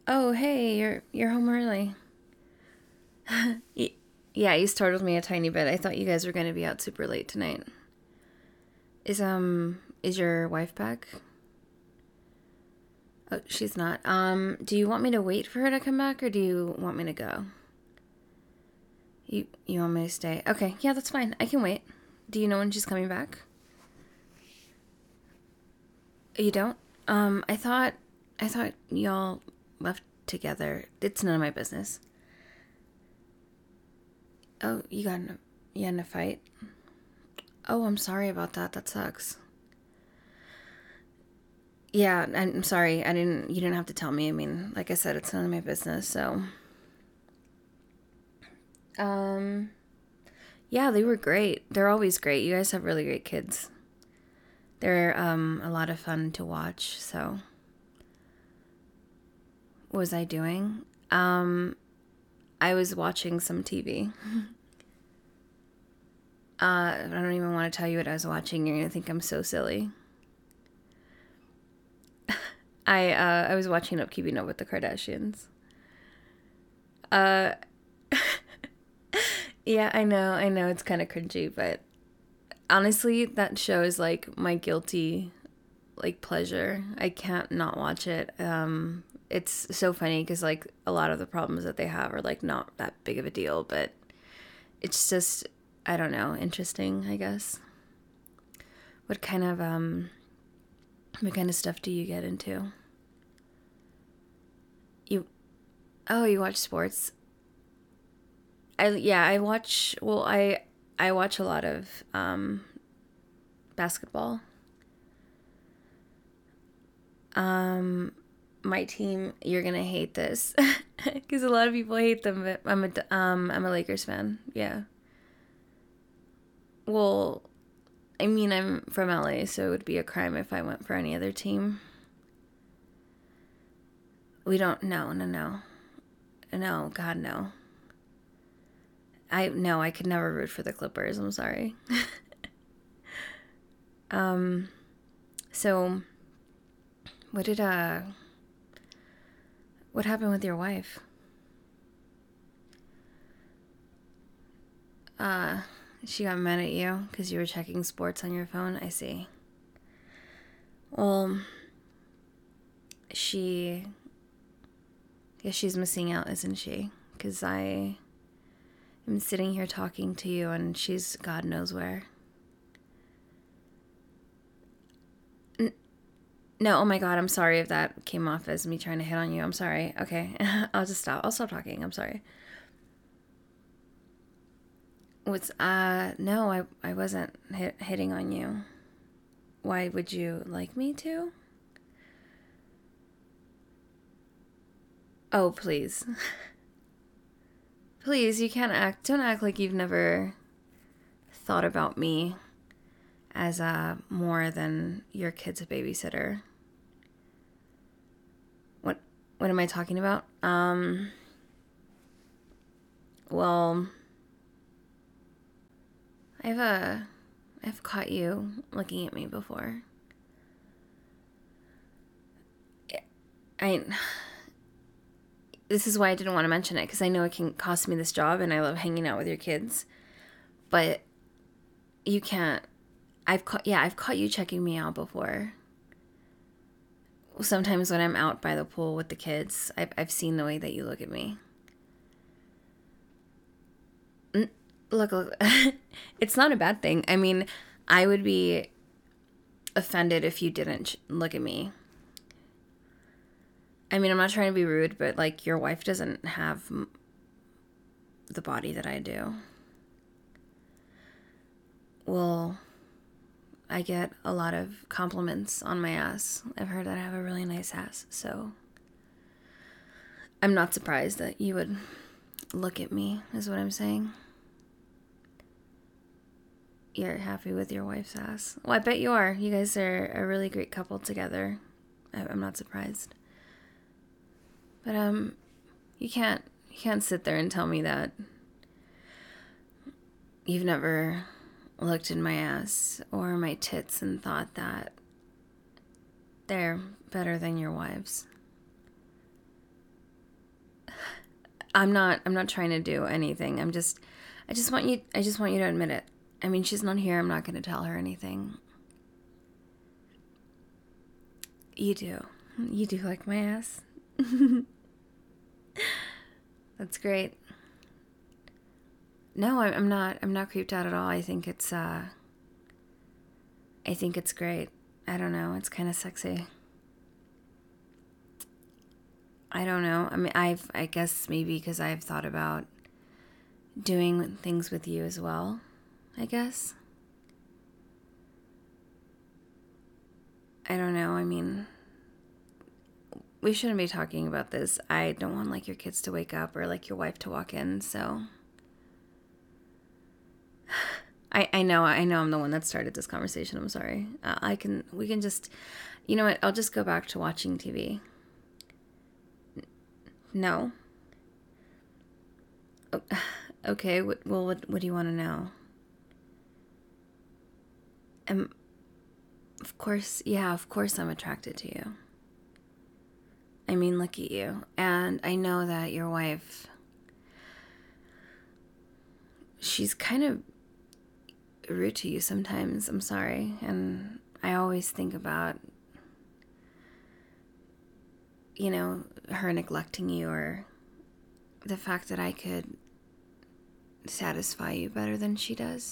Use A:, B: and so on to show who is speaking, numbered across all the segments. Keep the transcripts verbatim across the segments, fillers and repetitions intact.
A: Oh, hey, you're you're home early. Y- yeah, you startled me a tiny bit. I thought you guys were going to be out super late tonight. Is um is your wife back? Oh, she's not. Um, do you want me to wait for her to come back or do you want me to go? You you want me to stay? Okay, yeah, that's fine. I can wait. Do you know when she's coming back? You don't? Um, I thought I thought y'all left together. It's none of my business. Oh, you got in a, you got in a fight? Oh, I'm sorry about that. That sucks. Yeah, I'm sorry. I didn't. You didn't have to tell me. I mean, like I said, it's none of my business. So, um, yeah, they were great. They're always great. You guys have really great kids. They're um a lot of fun to watch. So, what was I doing? Um, I was watching some T V. Uh, I don't even want to tell you what I was watching. You're gonna think I'm so silly. I uh I was watching up Keeping Up with the Kardashians. Uh, yeah, I know, I know, it's kind of cringy, but honestly, that show is like my guilty like pleasure. I can't not watch it. Um, it's so funny because like a lot of the problems that they have are like not that big of a deal, but it's just I don't know, interesting, I guess. What kind of um, what kind of stuff do you get into? You oh, you watch sports? I yeah, I watch. Well, I I watch a lot of um basketball. Um, my team, you're gonna hate this because a lot of people hate them, but I'm a um I'm a Lakers fan. Yeah. Well, I mean I'm from L A, so it would be a crime if I went for any other team. We don't. No, no, no, no. God, no. I no. I could never root for the Clippers. I'm sorry. um. So, what did uh? What happened with your wife? Uh, she got mad at you because you were checking sports on your phone. I see. Well, she, yeah, she's missing out, isn't she? Because I am sitting here talking to you and she's God knows where. N- no, oh my God, I'm sorry if that came off as me trying to hit on you. I'm sorry. Okay, I'll just stop. I'll stop talking. I'm sorry. What's, uh, no, I, I wasn't hit, hitting on you. Why would you like me to? Oh, please. Please, you can't act, don't act like you've never thought about me as uh, more than your kid's babysitter. What what am I talking about? Um well, I've uh I've caught you looking at me before. I This is why I didn't want to mention it because I know it can cost me this job and I love hanging out with your kids. But you can't I've caught yeah, I've caught you checking me out before. Sometimes when I'm out by the pool with the kids, I've, I've seen the way that you look at me. Look, look, it's not a bad thing. I mean, I would be offended if you didn't look at me. I mean, I'm not trying to be rude, but like your wife doesn't have the body that I do. Well, I get a lot of compliments on my ass. I've heard that I have a really nice ass, so I'm not surprised that you would look at me, is what I'm saying. You're happy with your wife's ass. Well, I bet you are. You guys are a really great couple together. I'm not surprised. But um, you can't you can't sit there and tell me that you've never looked in my ass or my tits and thought that they're better than your wives. I'm not I'm not trying to do anything. I'm just I just want you I just want you to admit it. I mean, she's not here. I'm not going to tell her anything. You do. You do like my ass. That's great. No, I'm not I'm not creeped out at all. I think it's uh I think it's great. I don't know. It's kind of sexy. I don't know. I mean, I've, I guess maybe because I've thought about doing things with you as well, I guess. I don't know. I mean, we shouldn't be talking about this. I don't want, like, your kids to wake up or, like, your wife to walk in, so. I, I know, I know I'm the one that started this conversation. I'm sorry. Uh, I can, we can just, you know what? I'll just go back to watching T V. No. Oh, okay. Well, what what do you want to know? Um, of course, yeah, of course I'm attracted to you. I mean, look at you. And I know that your wife, she's kind of rude to you sometimes. I'm sorry. And I always think about, you know, her neglecting you, or the fact that I could satisfy you better than she does.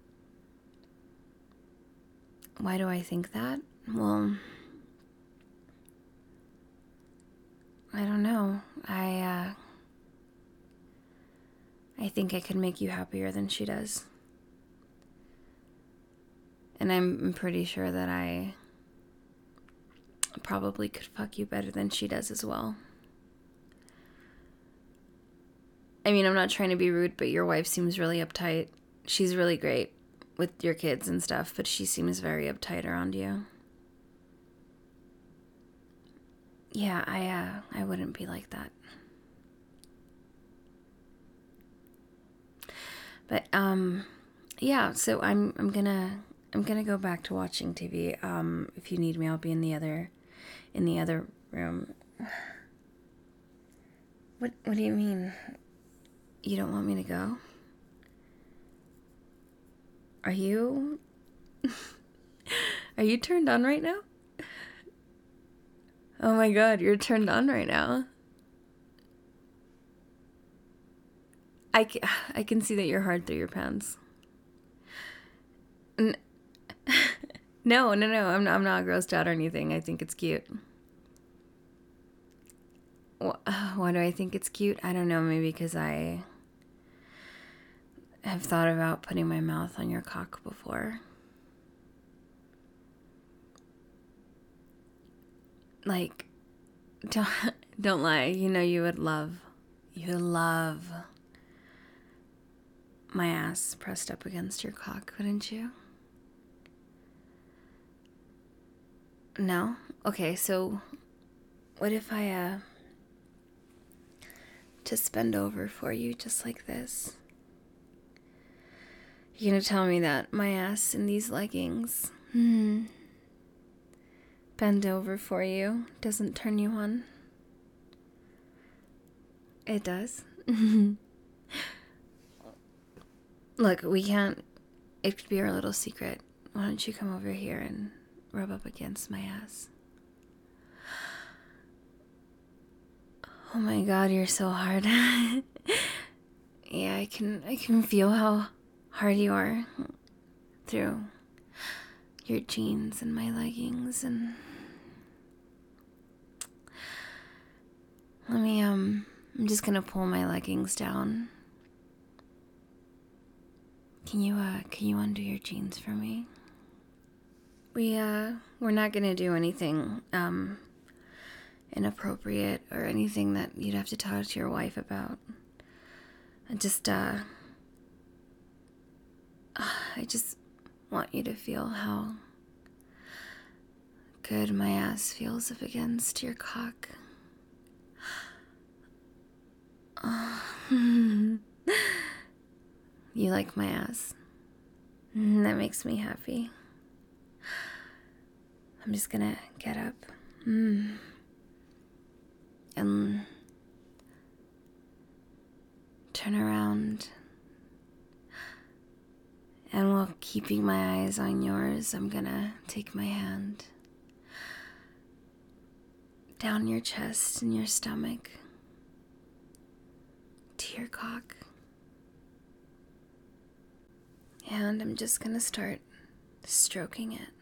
A: Why do I think that? Well, I don't know. I, uh, I think I could make you happier than she does. And I'm pretty sure that I probably could fuck you better than she does as well. I mean, I'm not trying to be rude, but your wife seems really uptight. She's really great with your kids and stuff, but she seems very uptight around you. Yeah, I, uh, I wouldn't be like that. But, um, yeah, so I'm, I'm gonna, I'm gonna go back to watching T V. Um, if you need me, I'll be in the other, in the other room. What, what do you mean? You don't want me to go? Are you, are you turned on right now? Oh my God, you're turned on right now. I can, I can see that you're hard through your pants. N- no, no, no, I'm not, I'm not grossed out or anything. I think it's cute. Why do I think it's cute? I don't know, maybe because I have thought about putting my mouth on your cock before. Like, don't, don't lie. You know you would love, you would love my ass pressed up against your cock, wouldn't you? No? Okay, so what if I, uh, just bend over for you just like this? You're gonna tell me that my ass in these leggings, hmm, bend over for you, doesn't turn you on? It does. Look, we can't, it could be our little secret. Why don't you come over here and rub up against my ass? Oh my God, you're so hard. Yeah, I can, I can feel how hard you are through your jeans and my leggings. And let me, um, I'm just gonna pull my leggings down. Can you, uh, can you undo your jeans for me? We, uh, we're not gonna do anything, um, inappropriate or anything that you'd have to talk to your wife about. I just, uh, I just want you to feel how good my ass feels up against your cock. Oh. You like my ass? That makes me happy. I'm just gonna get up. Mm. And keeping my eyes on yours, I'm gonna take my hand down your chest and your stomach to your cock. And I'm just gonna start stroking it.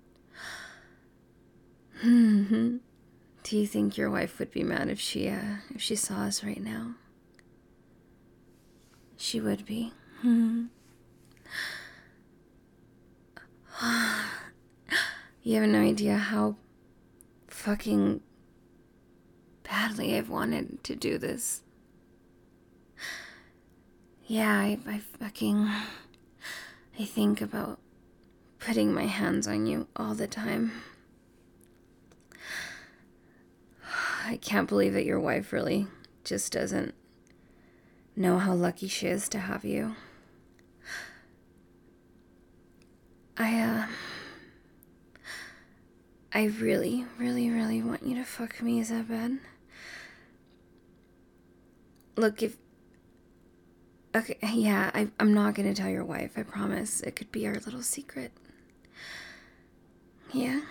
A: Do you think your wife would be mad if she uh, if she saw us right now? She would be. You have no idea how fucking badly I've wanted to do this. Yeah, I, I fucking... I think about putting my hands on you all the time. I can't believe that your wife really just doesn't know how lucky she is to have you. I, uh... I really, really, really want you to fuck me. Is that bad? Look, if... Okay, yeah, I, I'm not gonna tell your wife, I promise. It could be our little secret. Yeah?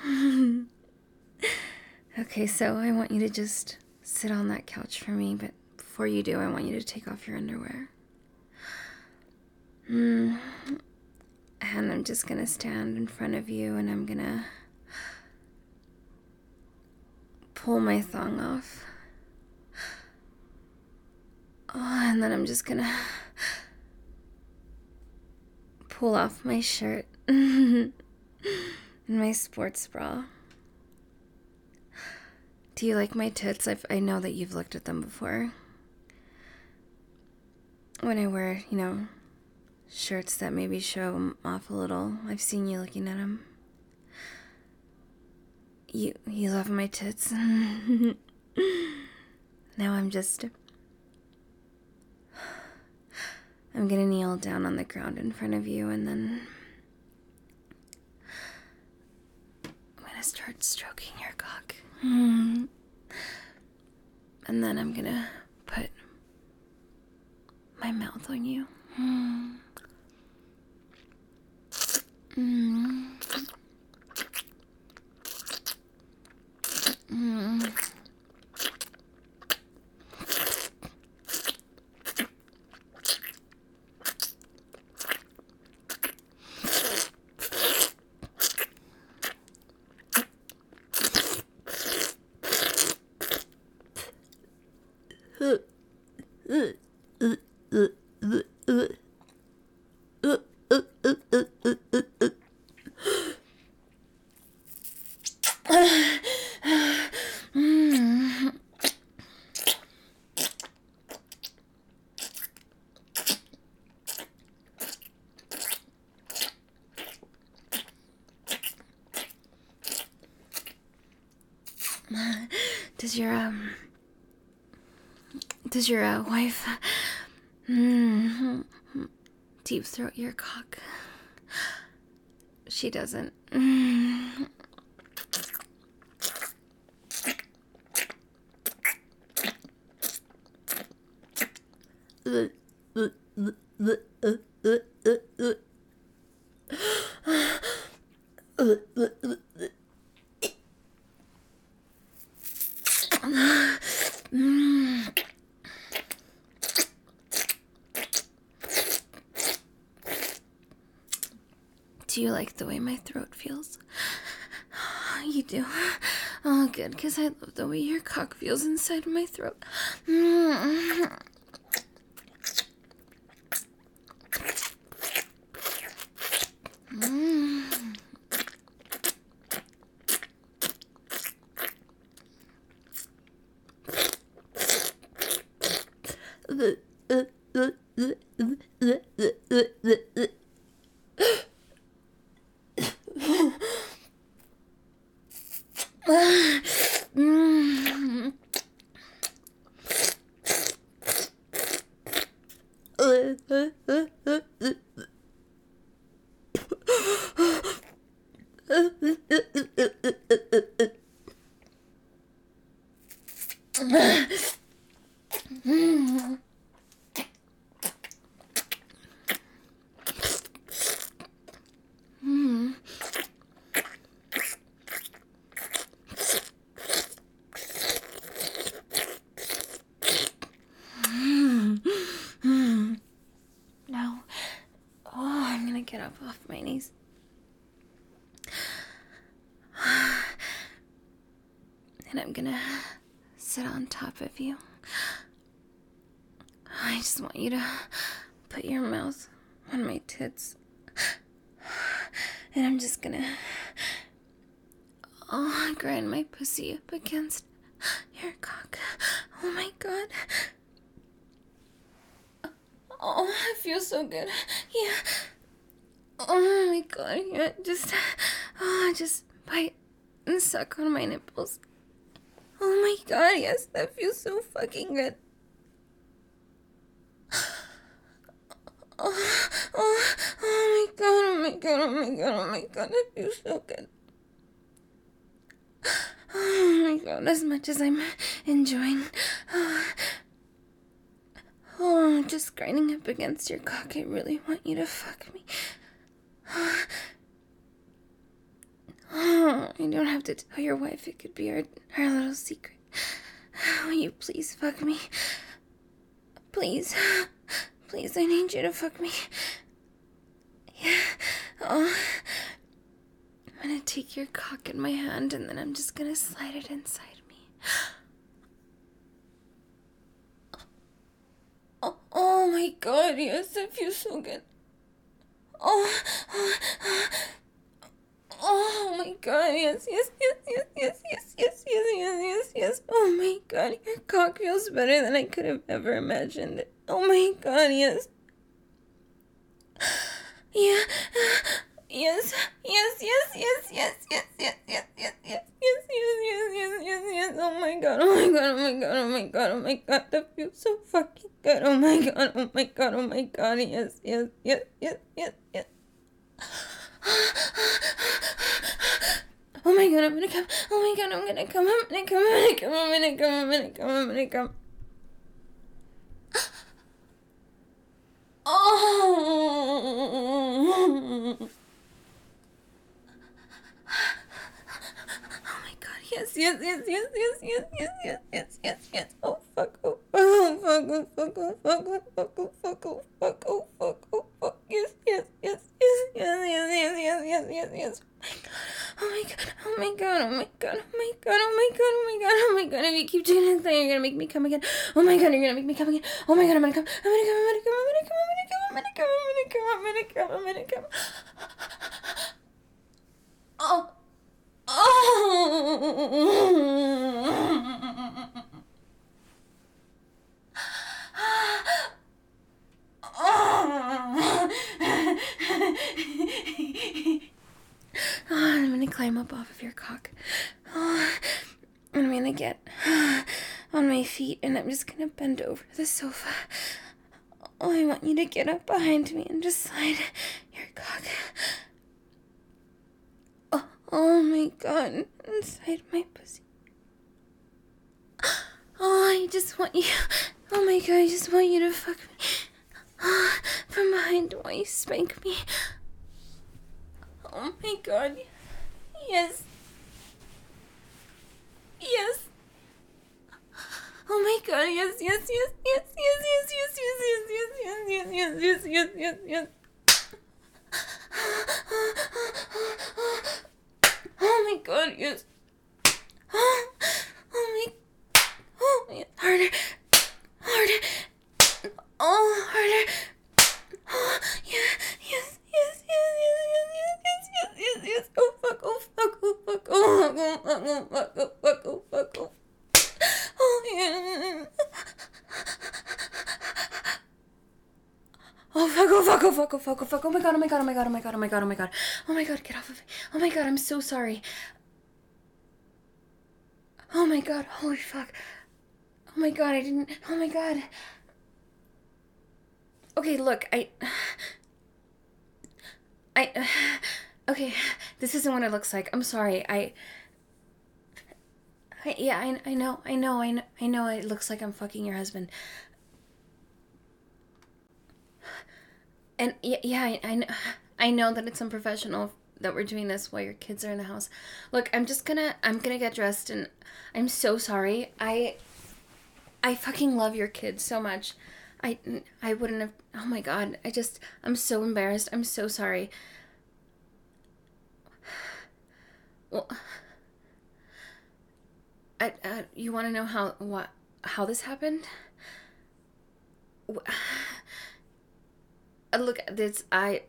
A: Okay, so I want you to just sit on that couch for me, but before you do, I want you to take off your underwear. Mm. And I'm just gonna stand in front of you and I'm gonna pull my thong off. Oh, and then I'm just gonna pull off my shirt and my sports bra. Do you like my tits? I've, I know that you've looked at them before. When I wear, you know, shirts that maybe show them off a little, I've seen you looking at them. You, you love my tits. Now I'm just... I'm gonna kneel down on the ground in front of you and then I'm gonna start stroking your cock. Mm. And then I'm gonna put my mouth on you. Mm. Mm. Mm. Does your um does your uh, wife mm, deep throat your cock? She doesn't. Mm. Do you like the way my throat feels? You do? Oh, good, because I love the way your cock feels inside my throat. Mm. Mm. up off my knees. And I'm gonna sit on top of you. I just want you to put your mouth on my tits. And I'm just gonna oh, grind my pussy up against your cock. Oh my god. Oh, it feels so good. Yeah. Oh my god. Yeah, just, oh, just bite and suck on my nipples. Oh my god, yes, that feels so fucking good. Oh, oh, oh my god, oh my god, oh my god, oh my god, that feels so good. Oh my god, as much as I'm enjoying oh, oh, just grinding up against your cock, I really want you to fuck me. Oh, oh, I don't have to tell your wife, it could be our, our little secret. Will you please fuck me? Please. Please, I need you to fuck me. Yeah. Oh. I'm gonna take your cock in my hand and then I'm just gonna slide it inside me. Oh, oh my god, yes, that feels so good. Oh, oh, oh. Oh my god, yes, yes, yes, yes, yes, yes, yes, yes, yes, yes, yes. Oh my god, your cock feels better than I could have ever imagined. Oh my god, yes. Yeah. Yes, yes, yes, yes, yes, yes, yes, yes, yes, yes, yes, yes, yes, yes, yes, yes. Oh my god, oh my god, oh my god, oh my god, oh my god, that feels so fucking good. Oh my god, oh my god, oh my god, yes, yes, yes, yes, yes, yes. Oh my god, I'm gonna come. Oh my god, I'm gonna come. I'm gonna come. I'm gonna come. I'm gonna come. I'm gonna come. I'm gonna come. Oh. Oh my god, yes, yes, yes, yes, yes, yes, yes, yes, yes, yes, yes. Oh fuck, oh fuck, oh fuck, oh fuck, oh fuck, oh fuck, oh fuck, oh fuck, oh fuck, oh fuck, yes, yes, yes, yes, yes, yes, yes, yes, yes, yes, yes. Oh my god, oh my god, oh my god, oh my god, oh my god, oh my god, oh my god, if you keep doing this thing, you're gonna make me come again. Oh my god, you're gonna make me come again. Oh my god, I'm gonna come, I'm gonna come, I'm gonna come, I'm gonna come, I'm gonna come, I'm gonna come, I'm gonna come, I'm gonna come, I'm gonna come. Oh. Oh. Oh. I'm gonna climb up off of your cock. Oh. I'm gonna get on my feet and I'm just gonna bend over the sofa. Oh, I want you to get up behind me and just slide your cock. Oh, oh my god, inside my pussy. Oh, I just want you. Oh my god, I just want you to fuck me. Oh, from behind while you spank me. Oh my god. Yes. Yes. Oh my god, yes, yes, yes, yes, yes, yes, yes, yes, yes, yes, yes, yes, yes, yes, yes, yes. Oh my god, yes. Oh, oh my, oh my, harder, harder, oh, harder. Oh, yeah, yes, yes, yes, yes, yes, yes, yes, yes, yes. Oh fuck, oh fuck, oh fuck, oh fuck, oh fuck, oh fuck, oh fuck, oh fuck, oh. Oh yeah. Oh fuck, oh fuck, oh fuck, oh fuck, oh fuck, oh my god, oh my god, oh my god, oh my god, oh my god, oh my god, oh my god, get off of me. Oh my god, I'm so sorry. Oh my god, holy fuck. Oh my god, I didn't, oh my god. Okay, look, I, I, okay, this isn't what it looks like. I'm sorry, I, I yeah, I, I know, I know, I know, I know it looks like I'm fucking your husband. And yeah, yeah, I, I, know, I know that it's unprofessional that we're doing this while your kids are in the house. Look, I'm just gonna, I'm gonna get dressed and I'm so sorry. I, I fucking love your kids so much. I, I wouldn't have. Oh my God. I just, I'm so embarrassed. I'm so sorry. Well, I, uh, you want to know how, what, how this happened? Uh, Look, this, I,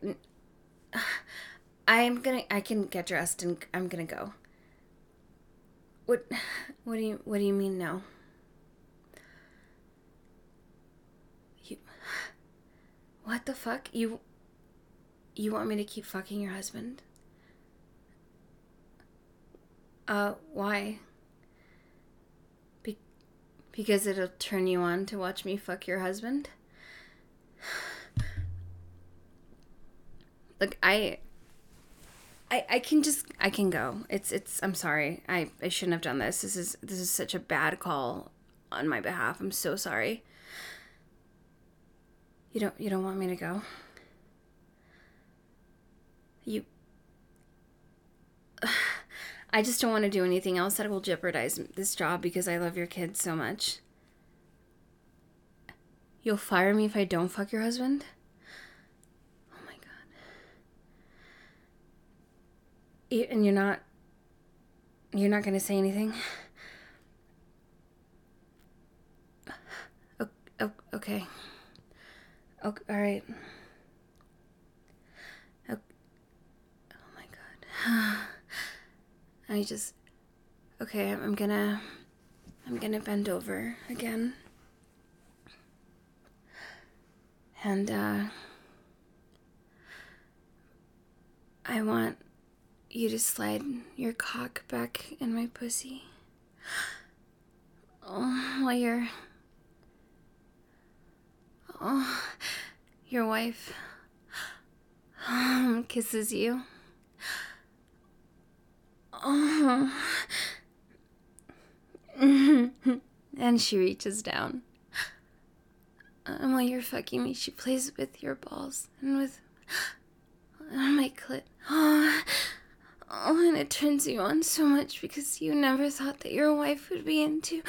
A: I am gonna, I can get dressed and I'm gonna go. What, what do you, what do you mean no? You, what the fuck? You, you want me to keep fucking your husband? Uh, why? Be- because it'll turn you on to watch me fuck your husband? Look, I, I, I can just, I can go. It's, it's, I'm sorry. I, I shouldn't have done this. This is, this is such a bad call on my behalf. I'm so sorry. You don't, you don't want me to go? You, I just don't want to do anything else that will jeopardize this job because I love your kids so much. You'll fire me if I don't fuck your husband? Oh my God. And you're not, you're not going to say anything? Okay. Okay, all right. Okay. Oh my God. I just, okay, I'm gonna, I'm gonna bend over again. And, uh, I want you to slide your cock back in my pussy. Oh, while your, oh, your wife um, kisses you. Oh. And she reaches down. And while you're fucking me, she plays with your balls and with my clit. Oh, oh, and it turns you on so much because you never thought that your wife would be into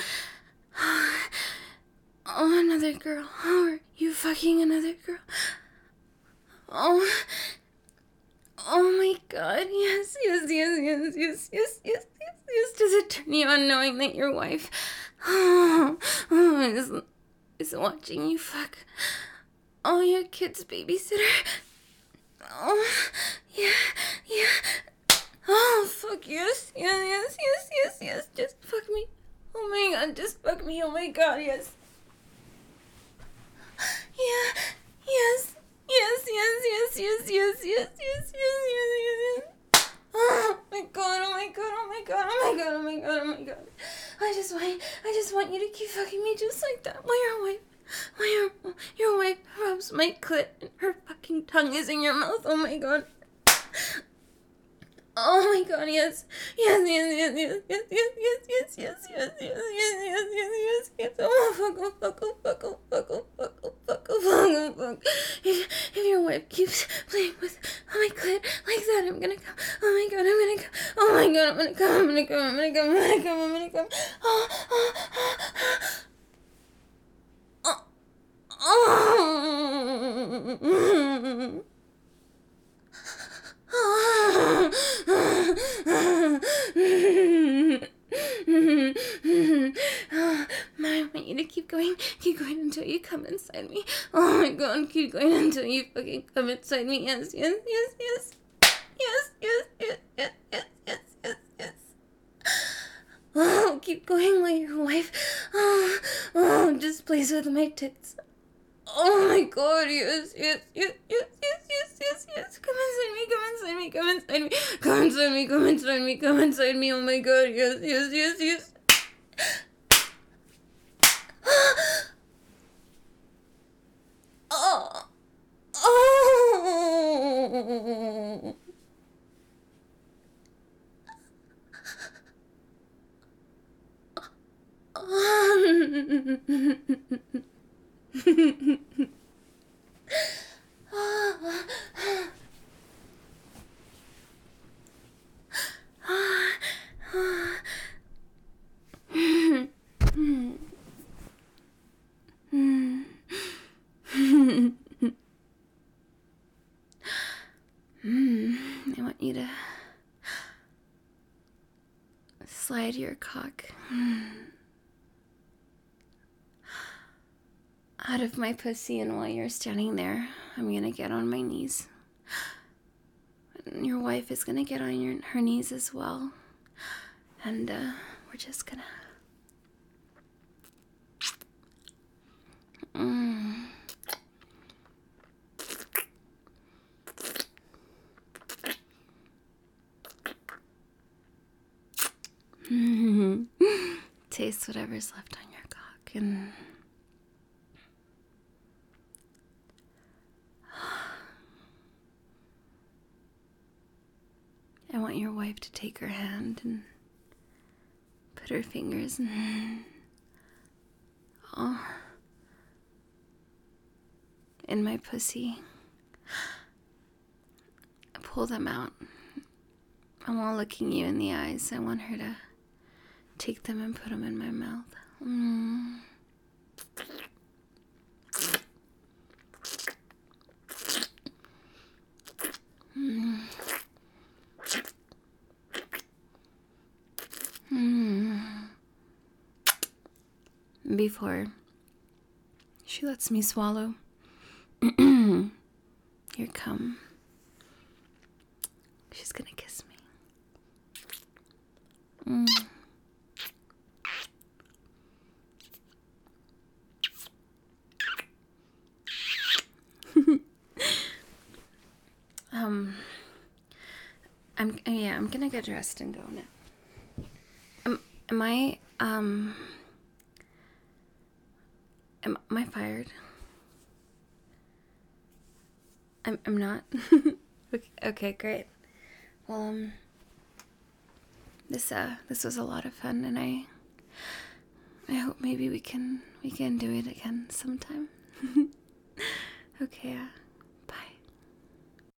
A: oh, another girl. Or you fucking another girl. Oh, oh my God, yes, yes, yes, yes, yes, yes, yes, yes, yes. Does it turn you on knowing that your wife oh, oh, is, is watching you fuck oh, your kid's babysitter? Oh, yeah, yeah. Oh, fuck, yes, yes, yes, yes, yes, yes. Just fuck me. Oh my God, just fuck me. Oh my God, yes. Yeah, yes, yes, yes, yes, yes, yes, yes, yes, yes, yes, yes. Oh my God, oh my God, oh my God, oh my God, oh my God, oh my God. I just want, I just want you to keep fucking me just like that while your wife, while your, your wife rubs my clit and her fucking tongue is in your mouth. Oh my God. Oh my God, yes. Yes, yes, yes, yes, yes, yes, yes, yes, yes, yes, yes, yes, yes, yes, yes, yes. Oh, fuck, oh, fuck, oh, fuck, oh, fuck, oh, fuck, oh, fuck, oh, fuck, oh, fuck. If, if your wife keeps playing with my clit like that, I'm gonna come. Oh my God, I'm gonna come. Oh my God, I'm gonna come, I'm gonna come, I'm gonna come, I'm gonna come, I'm gonna come. Oh, oh, oh, oh, oh. I want you to keep going, keep going until you come inside me. Oh my God, keep going until you fucking come inside me. Yes, yes, yes, yes, yes, yes, yes, yes, yes, yes, yes, yes. Oh, keep going while your wife, oh, oh, just plays with my tits. Oh my God, yes, yes, yes, yes, yes, yes, yes, yes. Come inside me, come inside me, come inside me, come inside me, come inside me, come inside me. Oh my God, yes, yes, yes, yes. Oh, oh. inside your cock. Out of my pussy, and while you're standing there, I'm gonna get on my knees. And your wife is gonna get on your, her knees as well. And uh, we're just gonna... Mm. Taste whatever's left on your cock, and I want your wife to take her hand and put her fingers in, oh, in my pussy. Pull them out. And while looking you in the eyes, I want her to take them and put them in my mouth. Mm. Mm. Mm. Before she lets me swallow your cum, she's gonna kiss me. Mm. um, I'm yeah, I'm gonna get dressed and go now. Am am I um am, am I fired? I'm I'm not. okay, okay, great. Well, um, this uh this was a lot of fun, and I I hope maybe we can we can do it again sometime. Okay. Uh,